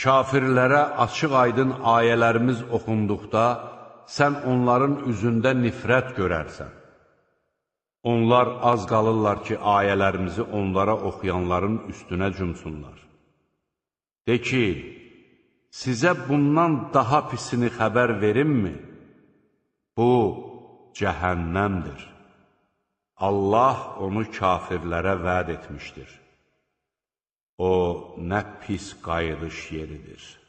Kafirlərə açıq-aydın ayələrimiz oxunduqda, sən onların üzündə nifrət görərsən. Onlar az qalırlar ki, ayələrimizi onlara oxuyanların üstünə cümsünlər. De ki, sizə bundan daha pisini xəbər verimmi? Bu, cəhənnəmdir. Allah onu kafirlərə vəd etmişdir. O, nə pis qayıdış yeridir.